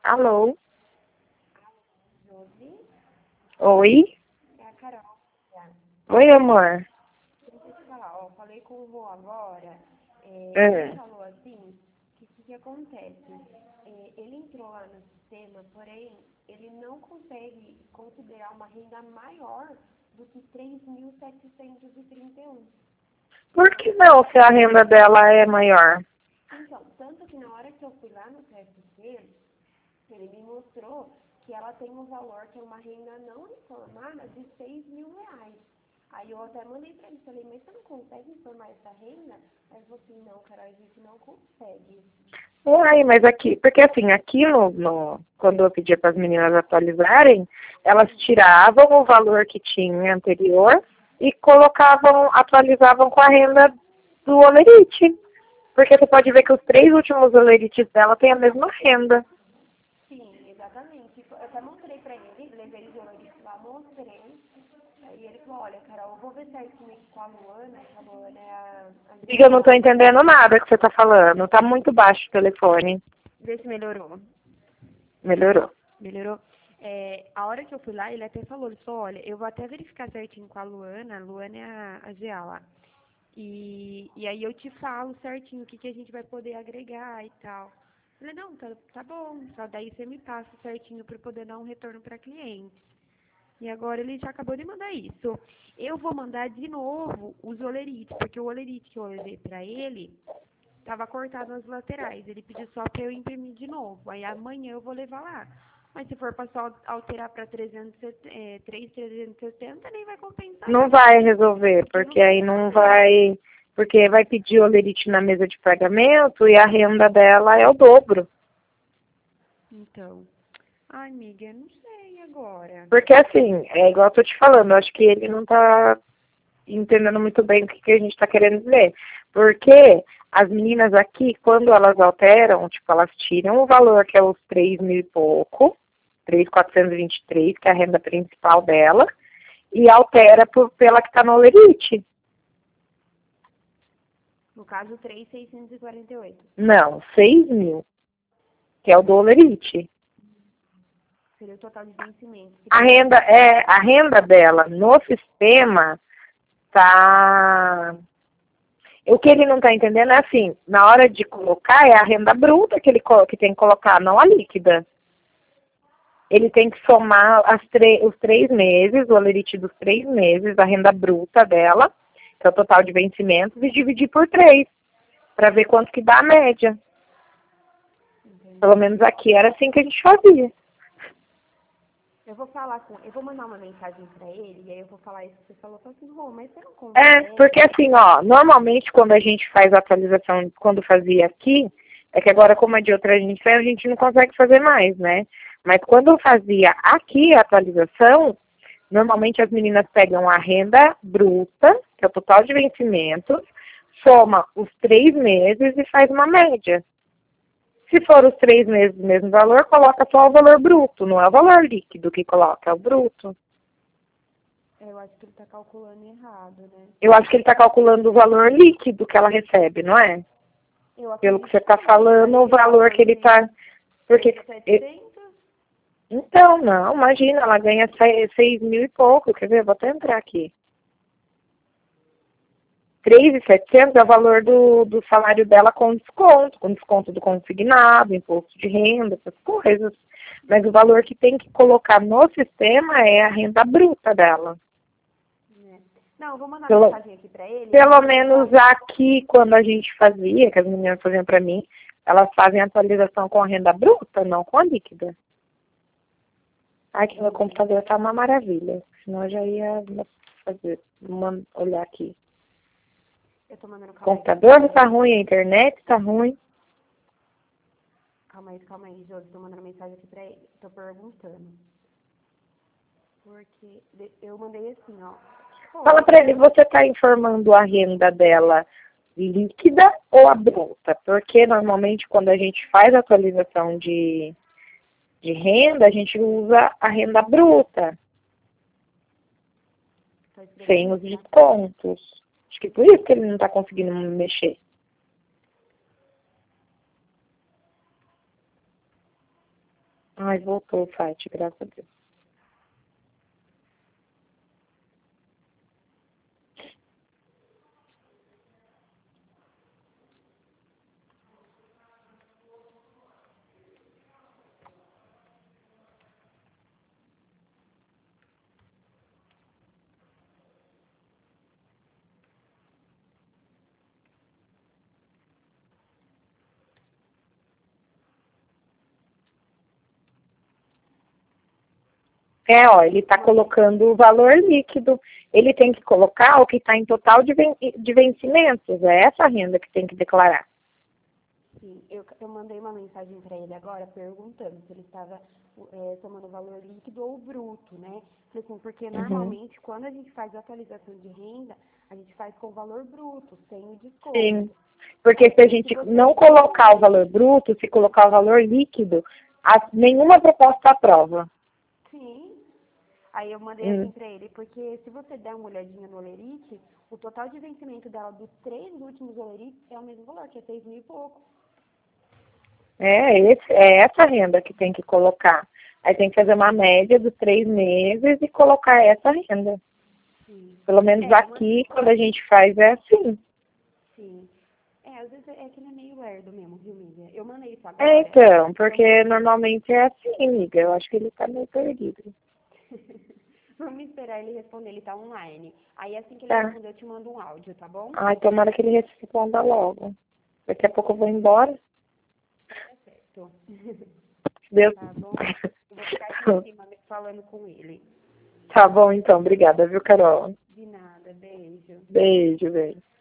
Alô? Josi, Oi? é a Carol. Oi, amor. Deixa eu te falar, ó, falei com o Rô agora, ele É. falou assim, que o que acontece? Ele entrou lá no sistema, porém, ele não consegue considerar uma renda maior do que 3.731. Por que não, se a renda dela é maior? Então, tanto que na hora que eu fui lá no CFC, ele me mostrou que ela tem um valor, que é uma renda não informada, de 6.000 reais. Aí eu até mandei pra ele, falei, mas você não consegue informar essa renda? Aí ele falou assim, não, Carol, a gente não consegue. Uai, mas aqui, porque assim, aqui quando eu pedia para as meninas atualizarem, elas tiravam o valor que tinha anterior e colocavam, atualizavam com a renda do Olerite. Porque você pode ver que os 3 últimos Olerites dela têm a mesma renda. Sim, exatamente. Eu até mostrei pra ele, levei ele de Olarice lá, mostrei. Aí ele falou, olha, Carol, eu vou ver certinho aqui com a Luana, que a Luana é a Diga, eu não tô geral. entendendo nada que você tá falando. Tá muito baixo o telefone. Vê se melhorou. Melhorou. Melhorou? A hora que eu fui lá, ele até falou, ele falou, olha, eu vou até verificar certinho com a Luana é a GA lá. E aí eu te falo certinho o que a gente vai poder agregar e tal. Eu falei, não, tá bom, só daí você me passa certinho para poder dar um retorno para cliente. E agora ele já acabou de mandar isso. Eu vou mandar de novo os olerites, porque o olerite que eu levei para ele estava cortado nas laterais. Ele pediu só para eu imprimir de novo. Aí amanhã eu vou levar lá. Mas se for para só alterar para 3.370, nem vai compensar Não nada. vai resolver, Porque não porque tem aí o que não fazer. vai. Porque vai pedir o Olerite na mesa de pagamento e a renda dela é o dobro. Então, ai, amiga, não sei agora. Porque assim, é igual eu tô te falando, eu acho que ele não tá entendendo muito bem o que a gente tá querendo dizer. Porque as meninas aqui, quando elas alteram, tipo, elas tiram o valor que é os 3.000 e pouco, 3.423, que é a renda principal dela, e altera pela que está no Olerite. No caso, 3.648. Não, 6.000, que é o do Olerite. Seria o total de vencimento. A renda dela no sistema tá. O que ele não está entendendo é assim, na hora de colocar é a renda bruta que tem que colocar, não a líquida. Ele tem que somar os 3 meses, o Olerite dos 3 meses, a renda bruta dela, que é o total de vencimentos, e dividir por 3, para ver quanto que dá a média. Pelo Entendi. menos aqui era assim que a gente fazia. Eu vou mandar uma mensagem pra ele, e aí eu vou falar isso que você falou. Eu falo assim, Rô, mas você não É, porque consegue? assim, ó, normalmente quando a gente faz a atualização, quando fazia aqui, é que agora como é de outra a gente não consegue fazer mais, né? Mas quando eu fazia aqui a atualização, normalmente as meninas pegam a renda bruta, que é o total de vencimentos, soma os 3 meses e faz uma média. Se for os 3 meses do mesmo valor, coloca só o valor bruto, não é o valor líquido que coloca, é o bruto. Eu acho que ele tá calculando errado, né? Eu acho que ele está calculando o valor líquido que ela recebe, não é? Eu Pelo que acredito você que está sim, porque falando, vai o tirar valor que ele está. Porque. 3.700. Então, não, imagina, ela ganha 6.000 e pouco. Quer ver? Vou até entrar aqui. 3.700 é o valor do salário dela com desconto do consignado, imposto de renda, essas coisas. Mas o valor que tem que colocar no sistema é a renda bruta dela. Né? Não, eu vou mandar Pelo, mensagem aqui pra ele, aí pelo eu vou menos falar. aqui, quando a gente fazia, que as meninas faziam para mim, elas fazem a atualização com a renda bruta, não com a líquida. Ai, que meu computador tá uma maravilha. Senão eu já ia fazer, olhar aqui. Eu tô mandando, O computador tá ruim, a internet tá ruim. Calma aí, Josi, tô mandando mensagem aqui pra ele. Tô perguntando. Porque eu mandei assim, ó. Fala pra ele, você tá informando a renda dela líquida ou a bruta? Porque normalmente quando a gente faz a atualização de renda, a gente usa a renda bruta, Tô sem escrevendo, os tá? descontos. Acho que por isso que ele não tá conseguindo mexer. Ai, voltou o site, graças a Deus. Ó, ele está colocando o valor líquido. Ele tem que colocar o que está em total de vencimentos. É essa renda que tem que declarar. Sim, eu mandei uma mensagem para ele agora perguntando se ele estava tomando o valor líquido ou bruto, né? Falei assim, porque normalmente quando a gente faz atualização de renda, a gente faz com o valor bruto, sem o desconto. Sim, porque se a gente não colocar o valor bruto, se colocar o valor líquido, nenhuma proposta aprova. Sim. Aí eu mandei assim pra ele, porque se você der uma olhadinha no Olerite, o total de vencimento dela dos 3 últimos Olerites é o mesmo valor, que é 6 mil e pouco. É essa renda que tem que colocar. Aí tem que fazer uma média dos 3 meses e colocar essa renda. Sim. Pelo menos aqui, quando a gente faz, é assim. Sim. Às vezes é que ele é meio lerdo mesmo, viu, amiga? Eu mandei isso agora. Então, porque normalmente é assim, amiga. Eu acho que ele tá meio perdido. Vamos esperar ele responder, ele tá online. Aí assim que ele Tá. responder, eu te mando um áudio, tá bom? Ai, tomara que ele responda logo. Daqui a pouco eu vou embora. Tá certo. Deus. Tá bom? Eu vou ficar aqui em cima falando com ele. Tá bom, então. Obrigada, viu, Carol? De nada, beijo. Beijo, beijo.